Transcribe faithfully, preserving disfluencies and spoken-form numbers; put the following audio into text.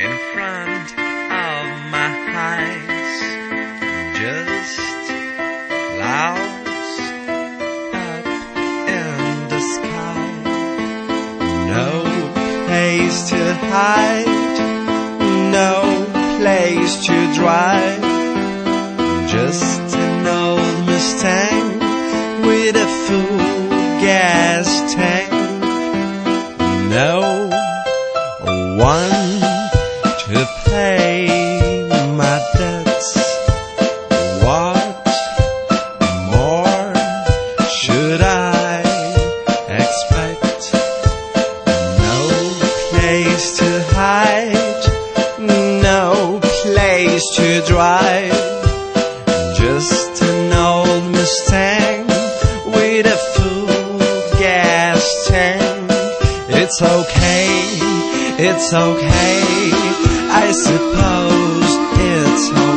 in front of my eyes, just clouds up in the sky. No place to hide, no place to drive, just an old Mustang with a full gas tank. No one to pay my debts. What more should I expect? No place to hide, no place to drive, just an old Mustang with a full gas tank. It's okay, it's okay, I suppose it's okay.